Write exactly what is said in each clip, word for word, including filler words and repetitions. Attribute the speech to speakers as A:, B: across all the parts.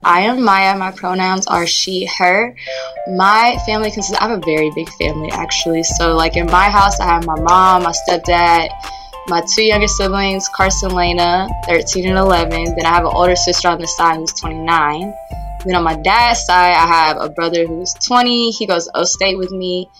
A: I am Maya. My pronouns are she, her. My family consists, I have a very big family actually. So like in my house, I have my mom, my stepdad, my two younger siblings, Carson, Lena, thirteen and eleven. Then I have an older sister on the side who's twenty-nine. Then on my dad's side, I have a brother who's twenty. He goes to O State with me.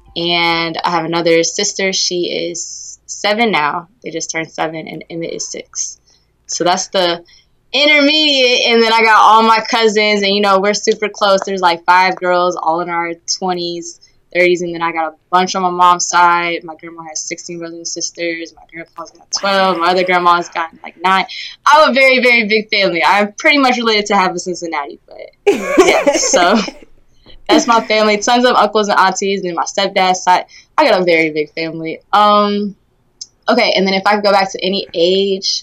A: And I have another sister. She is seven now. They just turned seven. And Emmett is six. So that's the intermediate. And then I got all my cousins. And, you know, we're super close. There's like five girls all in our twenties, thirties. And then I got a bunch on my mom's side. My grandma has sixteen brothers and sisters. My grandpa's got twelve. My other grandma's got like nine. I have a very, very big family. I'm pretty much related to half of Cincinnati. But, yeah, so... That's my family. Tons of uncles and aunties. And my stepdad's side, I got a very big family. Um, okay, and then if I could go back to any age,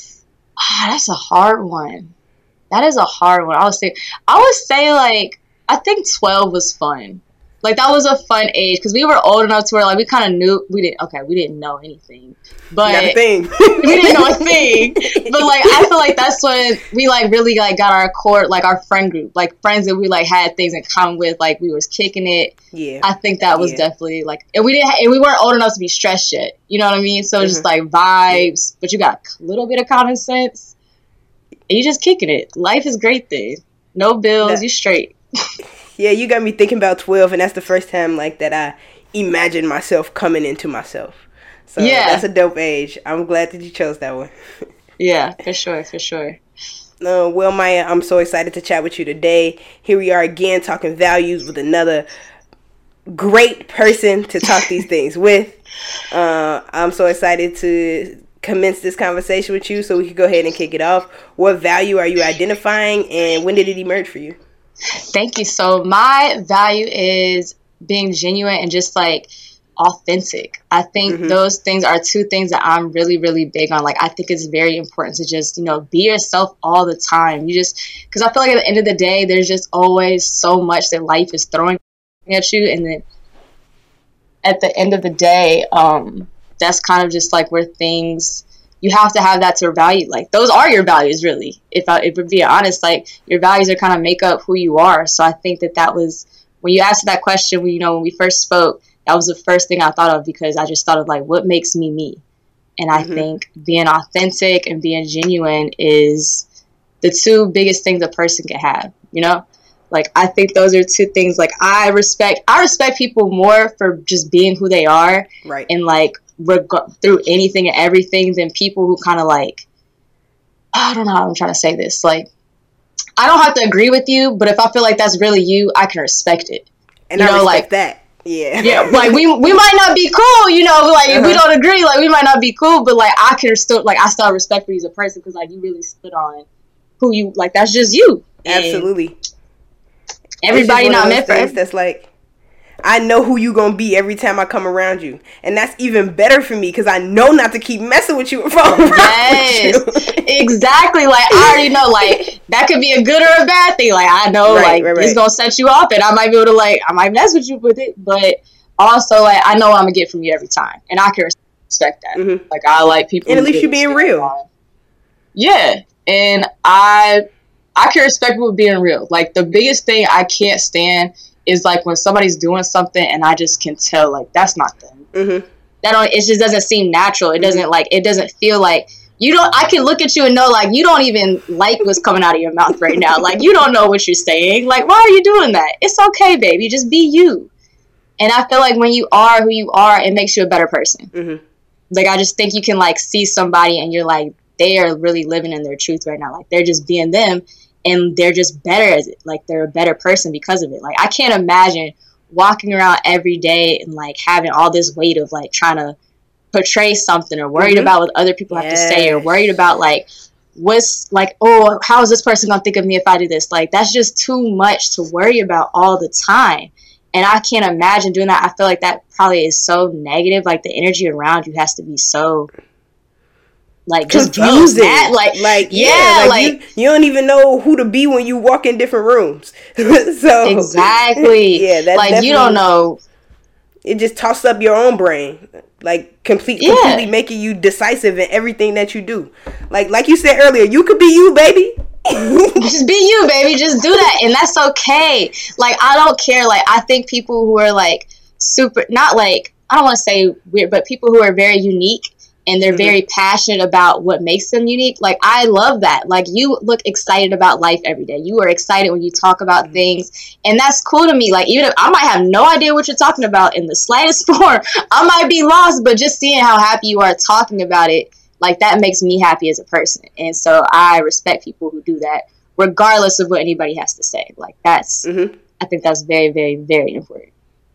A: ah, that's a hard one. That is a hard one. I would say, I would say like, I think twelve was fun. Like that was a fun age because we were old enough to where like we kind of knew we didn't. Okay, we didn't know anything, but
B: Not a thing.
A: we didn't know a thing. But like I feel like that's when we like really like got our core, like our friend group, like friends that we like had things in common with. Like we was kicking it.
B: Yeah,
A: I think that was
B: yeah.
A: definitely like, and we didn't, and we weren't old enough to be stressed yet. You know what I mean? So it's just like vibes, but you got a little bit of common sense, and you just kicking it. Life is great then. No bills,
B: That-
A: you straight.
B: Yeah, you got me thinking about twelve, and that's the first time like that I imagined myself coming into myself. So
A: Yeah.
B: that's a dope age. I'm glad that you chose that one.
A: Yeah, for sure, for sure.
B: Uh, well, Maya, I'm so excited to chat with you today. Here we are again talking values with another great person to talk these things with. Uh, I'm so excited to commence this conversation with you so we can go ahead and kick it off. What value are you identifying, and when did it emerge for you?
A: Thank you. So my value is being genuine and just like authentic. I think
B: Mm-hmm.
A: those things are two things that I'm really, really big on. Like, I think it's very important to just, you know, be yourself all the time. You just, because I feel like at the end of the day, there's just always so much that life is throwing at you. And then at the end of the day, um, that's kind of just like where things, you have to have that to value. Like, those are your values, really. If I, if we're being honest, like, your values are kind of make up who you are. So I think that that was, when you asked that question, you know, when we first spoke, that was the first thing I thought of, because I just thought of, like, what makes me me? And I mm-hmm. think being authentic and being genuine is the two biggest things a person can have, you know? Like, I think those are two things, like, I respect, I respect people more for just being who they are.
B: Right.
A: And, like, reg- through anything and everything than people who kind of, like, I don't know how I'm trying to say this. Like, I don't have to agree with you, but if I feel like that's really you, I can respect it.
B: And
A: you
B: I
A: know,
B: respect
A: like,
B: that. Yeah.
A: Yeah, like, we we might not be cool, you know, like, uh-huh. if we don't agree, like, we might not be cool, but, like, I can still, like, I still have respect for you as a person, because, like, you really stood on who you, like, that's just you.
B: Absolutely.
A: Everybody not meant for
B: things that's like, I know who you gonna be every time I come around you, and that's even better for me because I know not to keep messing with you if I'm
A: yes, with you. Exactly. Like, I already know, like, that could be a good or a bad thing. Like, I know, right, like, right, right. it's gonna set you off, and I might be able to, like, I might mess with you with it, but also, like, I know what I'm gonna get from you every time, and I can respect that.
B: Mm-hmm.
A: Like, I like people,
B: and at least you're being real.
A: On. Yeah, and I, I can respect people being real. Like, the biggest thing I can't stand is, like, when somebody's doing something and I just can tell, like, that's not them.
B: Mm-hmm.
A: That don't, it just doesn't seem natural. It doesn't, like, it doesn't feel like, you don't, I can look at you and know, like, you don't even like what's coming out of your mouth right now. Like, you don't know what you're saying. Like, why are you doing that? It's okay, baby. Just be you. And I feel like when you are who you are, it makes you a better person.
B: Mm-hmm.
A: Like, I just think you can, like, see somebody and you're like, they are really living in their truth right now. Like, they're just being them. And they're just better as it. Like, they're a better person because of it. Like, I can't imagine walking around every day and, like, having all this weight of, like, trying to portray something or worried mm-hmm. about what other people yes. have to say or worried about, like, what's, like, oh, how is this person going to think of me if I do this? Like, that's just too much to worry about all the time. And I can't imagine doing that. I feel like that probably is so negative. Like, the energy around you has to be so... Like, just
B: confusing.
A: That, like,
B: like,
A: yeah,
B: yeah, like,
A: like
B: you, you don't even know who to be when you walk in different rooms. So
A: exactly,
B: yeah, that's
A: like, you don't know.
B: It just tosses up your own brain, like complete,
A: yeah.
B: completely making you decisive in everything that you do. Like, like you said earlier, you could be you, baby.
A: Just be you, baby. Just do that. And that's okay. Like, I don't care. Like, I think people who are, like, super, not like, I don't want to say weird, but people who are very unique and they're mm-hmm. very passionate about what makes them unique. Like, I love that. Like, you look excited about life every day. You are excited when you talk about mm-hmm. things. And that's cool to me. Like, even if I might have no idea what you're talking about in the slightest form, I might be lost, but just seeing how happy you are talking about it, like, that makes me happy as a person. And so I respect people who do that, regardless of what anybody has to say. Like, that's, mm-hmm. I think that's very, very, very important.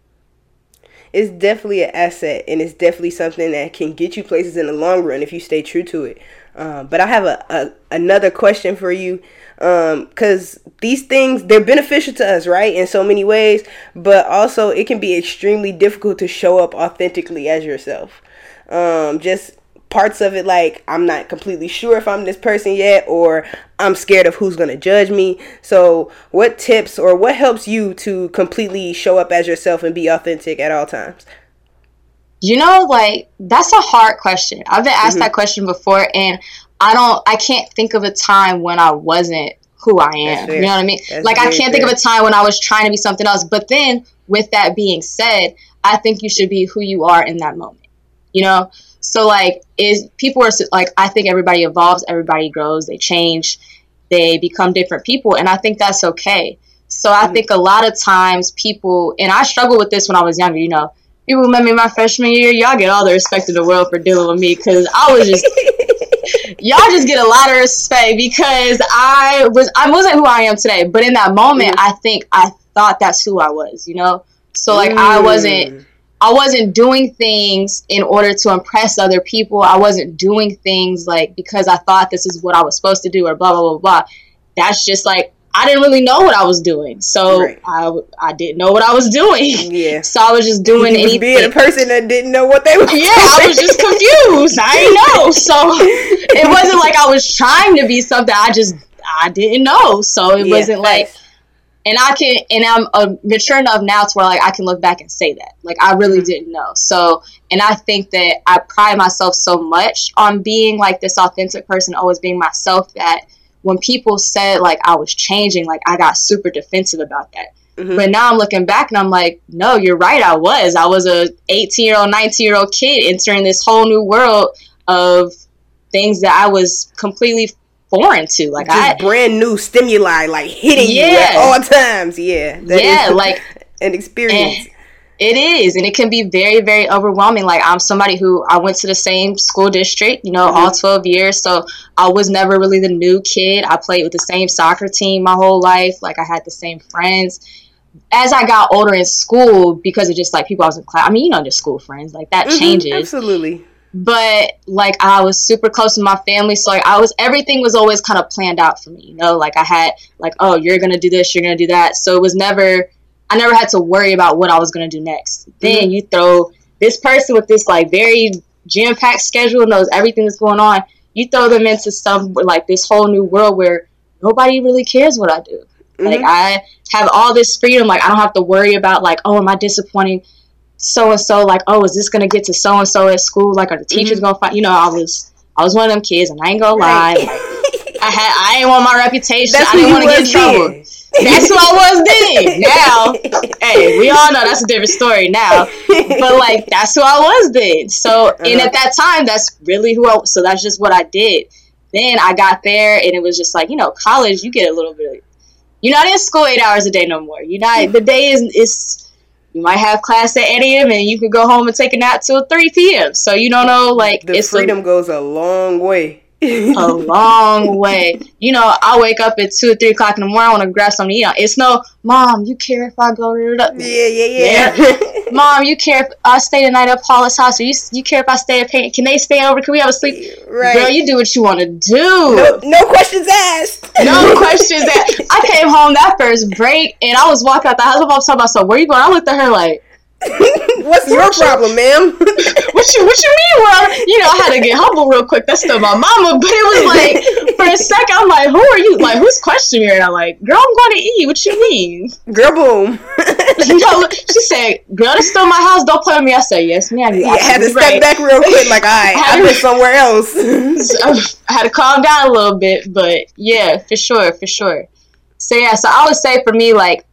B: It's definitely an asset, and it's definitely something that can get you places in the long run if you stay true to it. Um, but I have a, a another question for you, because um, these things, they're beneficial to us, right, in so many ways, but also it can be extremely difficult to show up authentically as yourself. Um, just parts of it, like, I'm not completely sure if I'm this person yet, or I'm scared of who's going to judge me. So what tips or what helps you to completely show up as yourself and be authentic at all times?
A: You know, like, that's a hard question. I've been asked mm-hmm. that question before, and I don't, I can't think of a time when I wasn't who I am. You know what I mean? That's like, I can't fair. think of a time when I was trying to be something else. But then, with that being said, I think you should be who you are in that moment. You know? So, like, is people are, like, I think everybody evolves, everybody grows, they change, they become different people, and I think that's okay. So I mm-hmm. think a lot of times people, and I struggled with this when I was younger, you know, people who met me my freshman year, y'all get all the respect in the world for dealing with me, because I was just, y'all just get a lot of respect, because I, was, I wasn't who I am today, but in that moment, mm-hmm. I think I thought that's who I was, you know? So, like, mm. I wasn't... I wasn't doing things in order to impress other people. I wasn't doing things like because I thought this is what I was supposed to do or blah, blah, blah, blah. That's just like, I didn't really know what I was doing. So right. I, I didn't know what I was doing. Yeah. So I was just doing anything.
B: Being a person that didn't know what they were doing.
A: Yeah, I was just confused. I didn't know. So it wasn't like I was trying to be something. I just, I didn't know. So it yeah, wasn't like... Nice. And I can, and I'm uh, mature enough now to where, like, I can look back and say that. Like, I really mm-hmm. didn't know. So, and I think that I pride myself so much on being, like, this authentic person, always being myself, that when people said, like, I was changing, like, I got super defensive about that. Mm-hmm. But now I'm looking back and I'm like, no, you're right, I was. I was a eighteen-year-old, nineteen-year-old kid entering this whole new world of things that I was completely foreign to, like,
B: just I brand new stimuli, like, hitting yeah. you at all times. Yeah,
A: that yeah, is like
B: an experience.
A: It is, and it can be very, very overwhelming. Like, I'm somebody who I went to the same school district, you know, mm-hmm. all twelve years, so I was never really the new kid. I played with the same soccer team my whole life. Like, I had the same friends. As I got older in school, because of just like people I was in class, I mean, you know, just school friends, like that mm-hmm, changes.
B: Absolutely.
A: But, like, I was super close to my family, so, like, I was, everything was always kind of planned out for me, you know? Like, I had, like, oh, you're going to do this, you're going to do that. So it was never, I never had to worry about what I was going to do next. Mm-hmm. Then you throw this person with this, like, very jam-packed schedule, knows everything that's going on. You throw them into some, like, this whole new world where nobody really cares what I do. Mm-hmm. Like, I have all this freedom. Like, I don't have to worry about, like, oh, am I disappointing so-and-so, like, oh, is this going to get to so-and-so at school? Like, are the teachers mm-hmm. going to find, you know, I was, I was one of them kids, and I ain't going to lie. Right. Like, I had, I didn't want my reputation. That's I didn't want to get in trouble. That's who I was then. Now, hey, we all know that's a different story now. But, like, that's who I was then. So, uh-huh. and at that time, that's really who I was. So that's just what I did. Then I got there, and it was just like, you know, college, you get a little bit of, you're not in school eight hours a day no more. You're not, the day is, is you might have class at eight a.m. and you can go home and take a nap till three p.m. So you don't know, like,
B: the
A: it's
B: freedom a, goes a long way.
A: a long way. You know, I wake up at two or three o'clock in the morning. I want to grab something to eat. It's no, Mom, you care if I go to the...
B: Yeah, yeah, yeah.
A: yeah. Mom, you care if I stay the night at Paula's house? Or you, you care if I stay at Paint? Can they stay over? Can we have a sleep?
B: Right.
A: Girl, you do what you want to do.
B: No, no questions asked.
A: No questions asked. I came home that first break, and I was walking out the house. I was talking about, so where you going? I looked at her like,
B: What's your problem, ma'am?
A: What you What you mean? Well, you know, I had to get humble real quick. That's still my mama, but it was like for a second, I'm like, who are you? Like, who's questioning me? And I'm like, girl, I'm going to eat. What you mean?
B: Girl, boom.
A: You know, she said, girl, that's still my house. Don't play with me. I said, yes, ma'am.
B: You had to step right. back real quick. Like, all right, I've been somewhere else.
A: So I had to calm down a little bit, but yeah, for sure, for sure. So yeah, so I would say for me, like.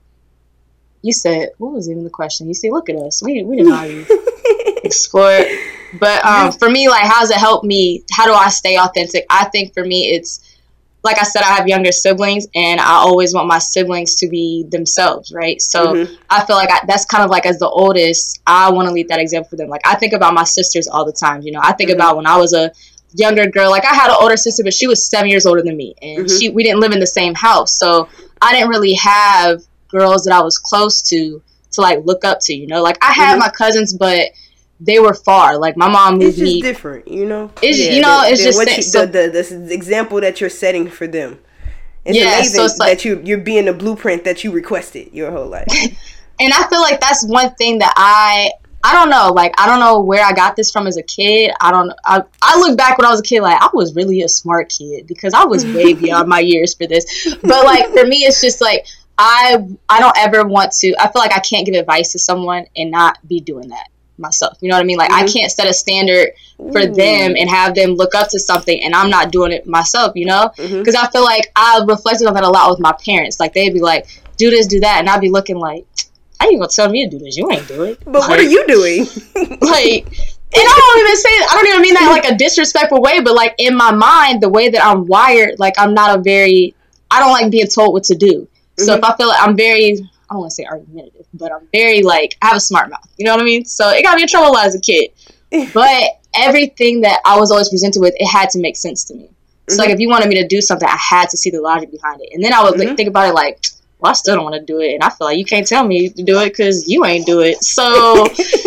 A: You said, what was even the question? You see, look at us. We we didn't already explore it. But um, for me, like, how does it help me? How do I stay authentic? I think for me, it's, like I said, I have younger siblings, and I always want my siblings to be themselves, right? So mm-hmm. I feel like I, that's kind of like, as the oldest, I want to lead that example for them. Like, I think about my sisters all the time, you know? I think mm-hmm. about when I was a younger girl. Like, I had an older sister, but she was seven years older than me, and mm-hmm. she we didn't live in the same house. So I didn't really have girls that I was close to to like look up to, you know, like I had mm-hmm. my cousins, but they were far. Like my mom moved
B: it's just
A: me
B: different, you know.
A: It's yeah, you know, the, it's the, just
B: you,
A: so,
B: the, the the example that you're setting for them. It's
A: yeah,
B: amazing
A: so it's like,
B: that you you're being the blueprint that you requested your whole life.
A: And I feel like that's one thing that I I don't know, like I don't know where I got this from as a kid. I don't I I look back when I was a kid, like I was really a smart kid because I was way beyond my years for this. But like for me, it's just like. I I don't ever want to, I feel like I can't give advice to someone and not be doing that myself. You know what I mean? Like, mm-hmm. I can't set a standard for Ooh. them and have them look up to something and I'm not doing it myself, you know? Because mm-hmm. I feel like I reflected on that a lot with my parents. Like, they'd be like, do this, do that. And I'd be looking like, how you gonna tell me to do this? You ain't do it.
B: But
A: like,
B: what are you doing?
A: Like, and I don't even say, I don't even mean that in like a disrespectful way, but like in my mind, the way that I'm wired, like I'm not a very, I don't like being told what to do. So mm-hmm. if I feel like I'm very, I don't want to say argumentative, but I'm very like, I have a smart mouth. You know what I mean? So it got me in trouble as a kid. But everything that I was always presented with, it had to make sense to me. So mm-hmm. like if you wanted me to do something, I had to see the logic behind it. And then I would mm-hmm. like, think about it like, well, I still don't want to do it. And I feel like you can't tell me to do it because you ain't do it. So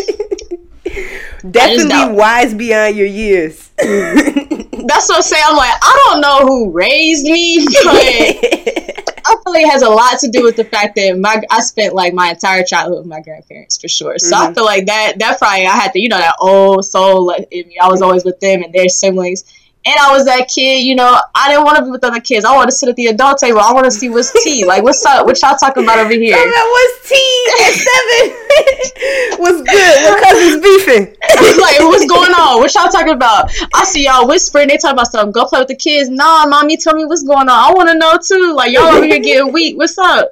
B: definitely wise beyond your years.
A: That's what I'm saying. I'm like, I don't know who raised me, but I feel like it has a lot to do with the fact that my I spent like my entire childhood with my grandparents for sure. So mm-hmm. I feel like that that probably I had to, you know, that old soul in me. I was always with them and their siblings. And I was that kid, you know, I didn't want to be with other kids. I want to sit at the adult table. I want to see what's tea. Like, what's up? What y'all talking about over here?
B: What's tea at seven? What's good? What cousins beefing?
A: Like, what's going on? What y'all talking about? I see y'all whispering. They talking about something. Go play with the kids. Nah, mommy, tell me what's going on. I want to know, too. Like, y'all over here getting weak. What's up?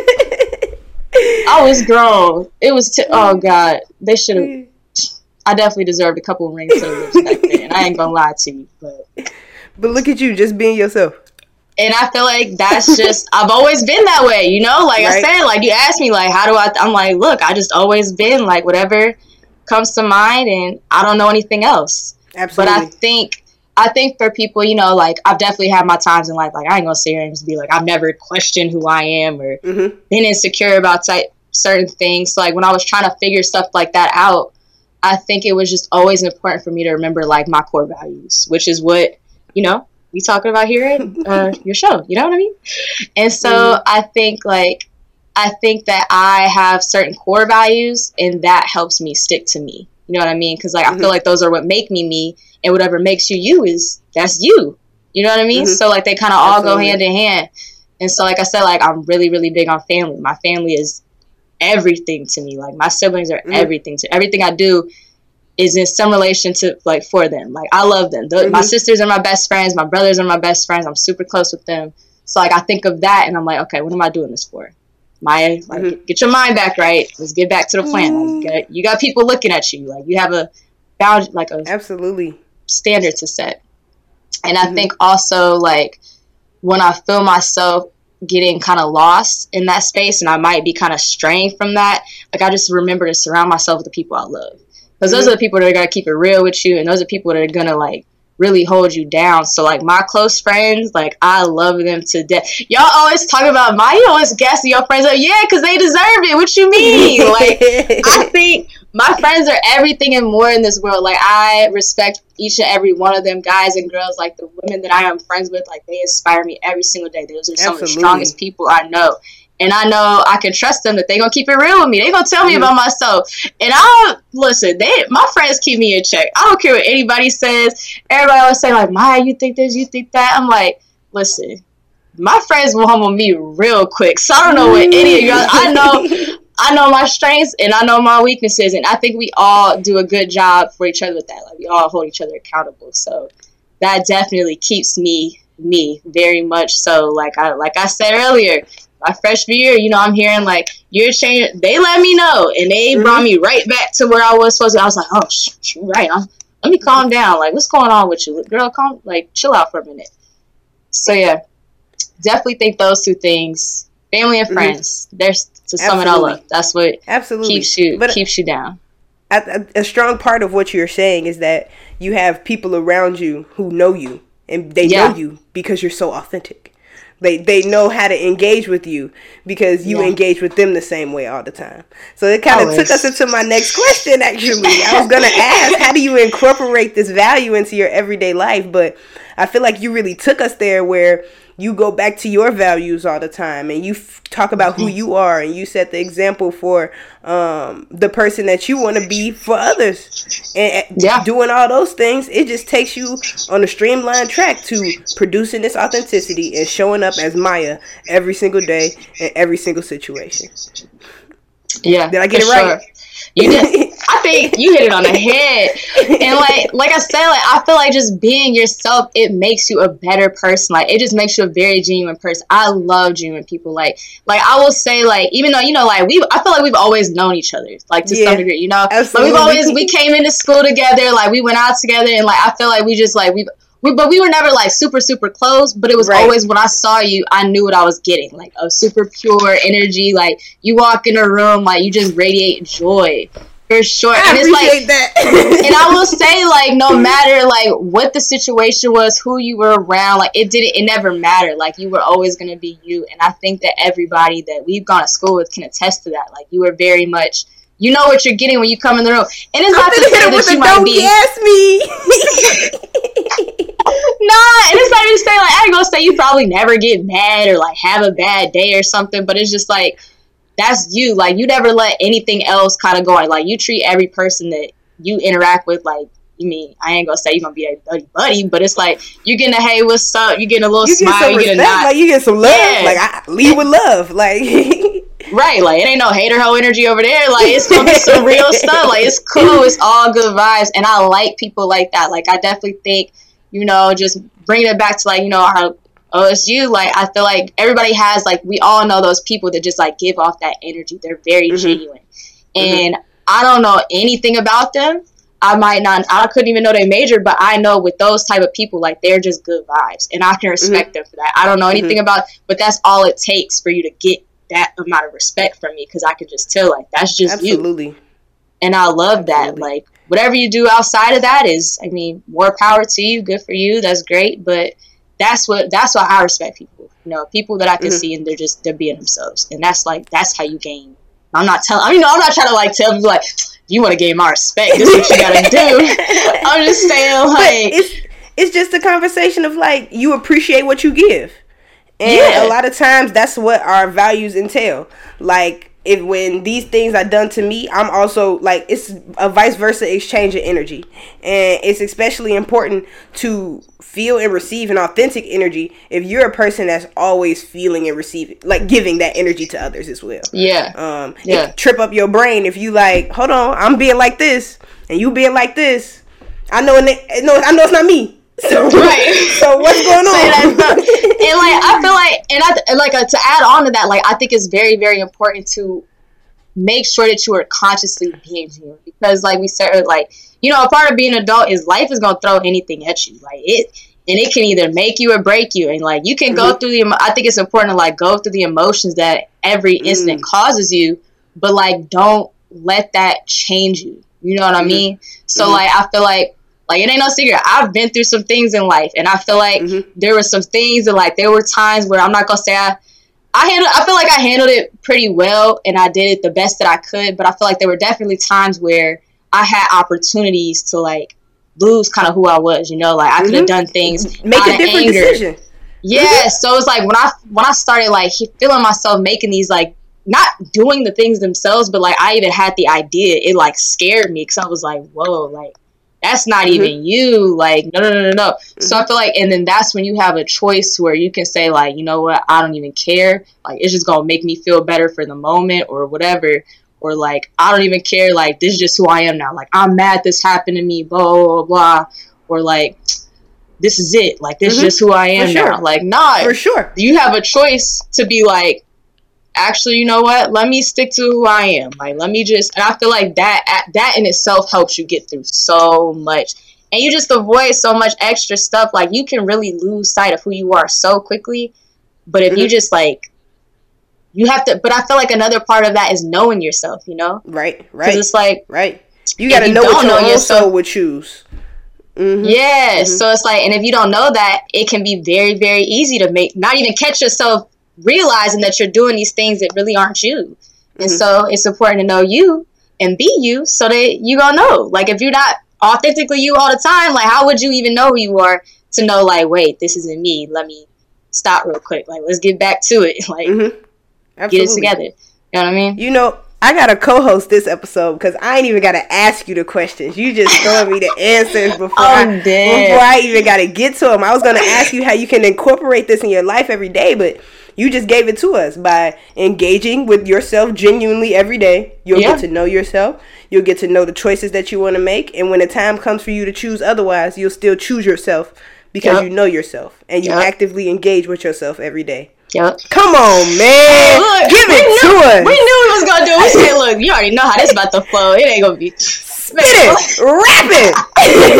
A: I was grown. It was, t- oh, God. They should have. I definitely deserved a couple of rings to the lips back then. I ain't gonna lie to you, but
B: but look at you, just being yourself.
A: And I feel like that's just I've always been that way, you know. Like right. I said, like you asked me, like how do I? I'm like, look, I just always been like whatever comes to mind, and I don't know anything else.
B: Absolutely.
A: But I think I think for people, you know, like I've definitely had my times in life. Like I ain't gonna sit here and just be like I've never questioned who I am or mm-hmm. been insecure about type, certain things. So, like when I was trying to figure stuff like that out. I think it was just always important for me to remember like my core values, which is what, you know, we talking about here at uh, your show, you know what I mean? And so mm-hmm. I think like, I think that I have certain core values and that helps me stick to me. You know what I mean? Cause like, mm-hmm. I feel like those are what make me me and whatever makes you you is that's you, you know what I mean? Mm-hmm. So like they kind of all go hand in hand. And so, like I said, like I'm really, really big on family. My family is everything to me. Like my siblings are mm-hmm. everything to everything I do is in some relation to like for them. Like I love them. The, mm-hmm. My sisters are my best friends. My brothers are my best friends. I'm super close with them. So like I think of that and I'm like, okay, what am I doing this for? My like mm-hmm. get your mind back right. Let's get back to the plan. Mm-hmm. Like, you, got, you got people looking at you. Like you have a bound like a
B: absolutely
A: standard to set. And I mm-hmm. think also like when I feel myself getting kind of lost in that space and I might be kind of straying from that, like I just remember to surround myself with the people I love, because those mm-hmm. are the people that are going to keep it real with you, and those are people that are going to like really hold you down. So like my close friends, like I love them to death. Y'all always talk about my you always gassing your friends up, yeah, because they deserve it. What you mean? Like I think my friends are everything and more in this world. Like I respect each and every one of them, guys and girls. Like the women that I am friends with, like they inspire me every single day. Those are some Absolutely. Of the strongest people I know. And I know I can trust them that they're going to keep it real with me. They're going to tell me mm-hmm. about myself. And I don't, listen, they, my friends keep me in check. I don't care what anybody says. Everybody always say, like, Maya, you think this, you think that. I'm like, listen, my friends will humble me real quick. So I don't know what any of y'all, I know, I know my strengths and I know my weaknesses. And I think we all do a good job for each other with that. Like, we all hold each other accountable. So that definitely keeps me, me very much so. Like I, like I said earlier, my freshman year, you know, I'm hearing like, you're changing. They let me know, and they mm-hmm. brought me right back to where I was supposed to. I was like, oh, sh- you're right. I'm, let me calm down. Like, what's going on with you? Girl, calm, like, chill out for a minute. So, yeah, definitely think those two things, family and friends, mm-hmm. there's to sum Absolutely. It all up. That's what Absolutely. keeps you but keeps you down.
B: A, a strong part of what you're saying is that you have people around you who know you, and they yeah. know you because you're so authentic. They they know how to engage with you because you yeah. engage with them the same way all the time. So it kind of took us into my next question, actually. I was going to ask, how do you incorporate this value into your everyday life? But I feel like you really took us there where you go back to your values all the time and you f- talk about who you are and you set the example for um, the person that you want to be for others. And yeah. doing all those things, it just takes you on a streamlined track to producing this authenticity and showing up as Maya every single day in every single situation.
A: Yeah.
B: Did I get it right?
A: Sure. You did. I think you hit it on the head. And like like I said, like I feel like just being yourself, it makes you a better person. Like it just makes you a very genuine person. I love genuine people. Like like I will say, like, even though, you know, like we I feel like we've always known each other, like to yeah, some degree, you know. Absolutely. But we've always we came into school together, like we went out together, and like I feel like we just like we've We, but we were never like super, super close, but it was right. always when I saw you, I knew what I was getting, like a super pure energy. Like you walk in a room, like you just radiate joy for sure.
B: I
A: and it's
B: appreciate
A: like,
B: that.
A: And I will say, like, no matter like what the situation was, who you were around, like it didn't, it never mattered. Like you were always going to be you. And I think that everybody that we've gone to school with can attest to that. Like you were very much, you know what you're getting when you come in the room. And it's not to say that you might be.
B: Yes, me.
A: Nah, and it's not even to say, like, I ain't gonna say you probably never get mad or like have a bad day or something, but it's just like that's you. Like you never let anything else kind of go on. Like you treat every person that you interact with like, you mean, I ain't gonna say you're gonna be a buddy buddy, but it's like you getting a hey, what's up? You getting a little
B: you
A: smile,
B: get
A: you get a nod,
B: like you get some love. Yeah. Like I lead with love, like.
A: Right, like it ain't no hater hoe energy over there. Like it's gonna be some real stuff. Like it's cool. It's all good vibes, and I like people like that. Like I definitely think, you know, just bringing it back to like, you know, our O S U. Like I feel like everybody has, like, we all know those people that just like give off that energy. They're very mm-hmm. genuine, and mm-hmm. I don't know anything about them. I might not. I couldn't even know they majored, but I know with those type of people, like they're just good vibes, and I can respect mm-hmm. them for that. I don't know anything mm-hmm. about, but that's all it takes for you to get that amount of respect from me, because I could just tell, like, that's just
B: Absolutely.
A: You. And I love Absolutely. That. Like, whatever you do outside of that is, I mean, more power to you. Good for you. That's great. But that's what, that's why I respect people. You know, people that I can mm-hmm. see and they're just, they're being themselves. And that's like, that's how you gain. I'm not telling, I mean, I'm not trying to like tell people like, you want to gain my respect. This is what you got to do. I'm just saying, like,
B: but it's, it's just a conversation of like, you appreciate what you give. And yeah. a lot of times that's what our values entail. Like, if when these things are done to me, I'm also like, it's a vice versa exchange of energy. And it's especially important to feel and receive an authentic energy if you're a person that's always feeling and receiving, like giving that energy to others as well.
A: Yeah.
B: Um,
A: yeah.
B: It trip up your brain if you like, hold on, I'm being like this and you being like this. I know, no, I know it's not me. So,
A: right.
B: So what's going on?
A: And like I feel like, and I like uh, to add on to that, like I think it's very, very important to make sure that you are consciously being genuine, because, like we said, like, you know, a part of being an adult is life is gonna throw anything at you, like it, and it can either make you or break you, and like you can mm-hmm. go through the. I think it's important to like go through the emotions that every incident mm. causes you, but like don't let that change you. You know what mm-hmm. I mean? So mm-hmm. like I feel like. Like, it ain't no secret. I've been through some things in life, and I feel like mm-hmm. there were some things that, like, there were times where I'm not gonna say I, I handled. I feel like I handled it pretty well, and I did it the best that I could. But I feel like there were definitely times where I had opportunities to like lose kind of who I was. You know, like I could have mm-hmm. done things
B: make a different
A: anger.
B: decision.
A: Yeah, so it's like when I when I started like feeling myself making these like not doing the things themselves, but like I even had the idea, it like scared me because I was like, whoa, like that's not mm-hmm. even you, like no no no no no. Mm-hmm. So I feel like, and then that's when you have a choice where you can say like, you know what, I don't even care, like it's just gonna make me feel better for the moment or whatever, or like I don't even care, like this is just who I am now, like I'm mad this happened to me, blah blah blah, or like this is it, like this mm-hmm. is just who I am sure. now. Like nah,
B: for sure,
A: you have a choice to be like, actually, you know what, let me stick to who I am, like let me just, and I feel like that that in itself helps you get through so much, and you just avoid so much extra stuff. Like you can really lose sight of who you are so quickly, but if mm-hmm. you just like, you have to, but I feel like another part of that is knowing yourself, you know,
B: right right,
A: because it's like,
B: right, you got to know what your own soul would choose. Mm-hmm. Yeah, mm-hmm. So it's like, and if you don't know that, it can be very, very easy to make, not even catch yourself realizing that you're doing these things that really aren't you. Mm-hmm. And so it's important to know you and be you so that you gonna know. Like if you're not authentically you all the time, like how would you even know who you are to know like, wait, this isn't me, let me stop real quick, like let's get back to it, like mm-hmm. get it together. You know what I mean? You know, I gotta co-host this episode because I ain't even gotta ask you the questions. You just throwing me the answers before oh, I before I even gotta get to them. I was gonna ask you how you can incorporate this in your life every day, but you just gave it to us by engaging with yourself genuinely every day. You'll yeah. get to know yourself. You'll get to know the choices that you want to make, and when the time comes for you to choose otherwise, you'll still choose yourself because yep. you know yourself and you yep. actively engage with yourself every day.
A: Yep.
B: Come on, man.
A: Look,
B: give it
A: knew,
B: to us.
A: We knew we was gonna do it. We said, look, you already know how this about to flow. It ain't gonna be
B: spit it, rap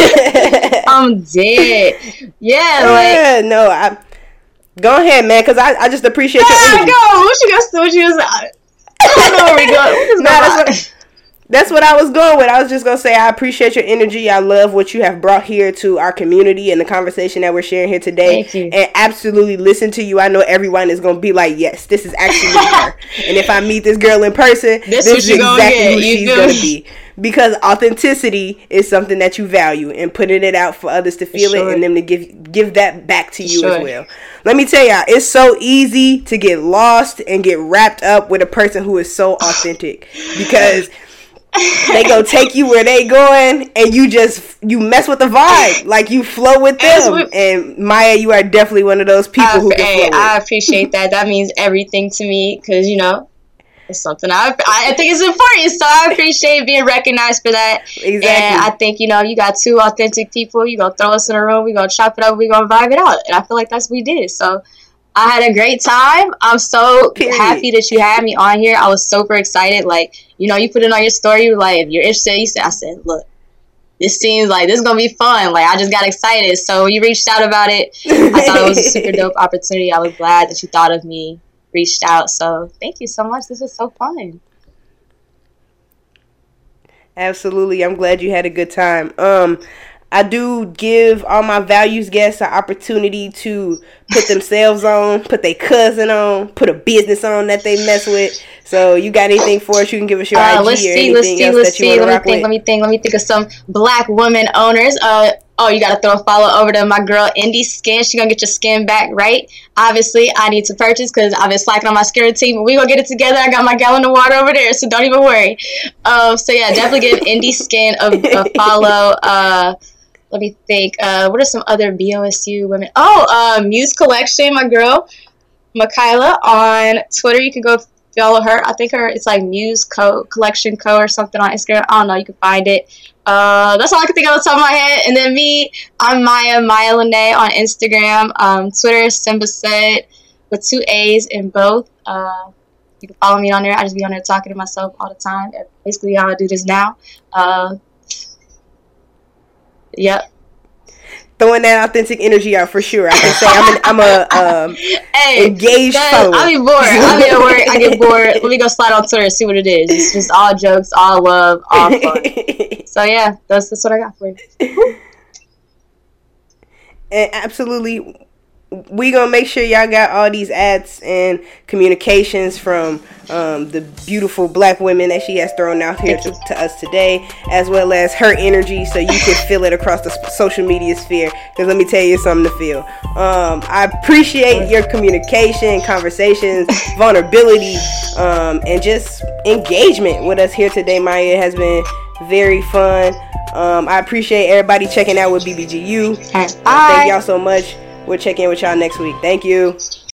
A: it. I'm dead. Yeah, like
B: yeah, no, I go ahead, man, because I, I just appreciate your
A: ah,
B: energy.
A: Go. What you gonna what you gonna say? I don't know where we going.
B: Nah, that's what That's what I was going with. I was just going to say I appreciate your energy. I love what you have brought here to our community and the conversation that we're sharing here today.
A: Thank you.
B: And absolutely listen to you. I know everyone is going to be like, yes, this is actually her. And if I meet this girl in person, this, this is exactly who she's going to be. Because authenticity is something that you value, and putting it out for others to feel sure. it and them to give give that back to you sure. as well. Let me tell y'all, it's so easy to get lost and get wrapped up with a person who is so authentic, because they go take you where they going, and you just you mess with the vibe, like you flow with them. And Maya, you are definitely one of those people uh, who can
A: hey,
B: flow with.
A: I appreciate that. That means everything to me, because you know it's something I I think is important. So I appreciate being recognized for that.
B: Exactly.
A: And I think, you know, you got two authentic people. You gonna throw us in a room. We gonna chop it up. We gonna vibe it out. And I feel like that's what we did. So I had a great time. I'm so Period. happy that you had me on here. I was super excited. Like, you know, you put it on your story. You were like, if you're interested, you said, I said, look, this seems like this is going to be fun. Like, I just got excited. So when you reached out about it, I thought it was a super dope opportunity. I was glad that you thought of me, reached out. So thank you so much. This was so fun.
B: Absolutely. I'm glad you had a good time. Um, I do give all my values guests an opportunity to put themselves on, put their cousin on, put a business on that they mess with. So you got anything for us? You can give us your
A: uh,
B: I G
A: let's
B: or
A: see,
B: anything
A: let's see,
B: else
A: let's
B: that you
A: see.
B: want to
A: Let me
B: rock
A: think.
B: with.
A: Let me think. Let me think of some Black women owners. Uh, oh, you got to throw a follow over to my girl Indie Skin. She gonna get your skin back right. Obviously, I need to purchase because I've been slacking on my skin routine. But we gonna get it together. I got my gallon of water over there, so don't even worry. Um, so yeah, definitely give Indie Skin a, a follow. Uh. Let me think. Uh, what are some other B O S U women? Oh, uh, Muse Collection, my girl, Michaela, on Twitter. You can go follow her. I think her it's like Muse Co Collection Co or something on Instagram. I don't know. You can find it. Uh, that's all I can think of on the top of my head. And then me, I'm Maya, Maya Lene on Instagram. Um, Twitter, Simba said with two A's in both. Uh, you can follow me on there. I just be on there talking to myself all the time. Basically how I do this now. Uh, Yep.
B: Throwing that authentic energy out for sure. I can say I'm an, I'm a um, hey, engaged follower.
A: I be bored. I be at work. I get bored. Let me go slide on Twitter and see what it is. It's just all jokes, all love, all fun. So yeah, that's that's what I got for you.
B: And absolutely, we gonna make sure y'all got all these ads and communications from um, the beautiful black women that she has thrown out here to, to us today, as well as her energy, so you can feel it across the social media sphere. Because let me tell you something to feel. Um, I appreciate your communication, conversations, vulnerability, um, and just engagement with us here today, Maya. It has been very fun. Um, I appreciate everybody checking out with B B G U.
A: All right,
B: uh, thank y'all so much. We'll check in with y'all next week. Thank you.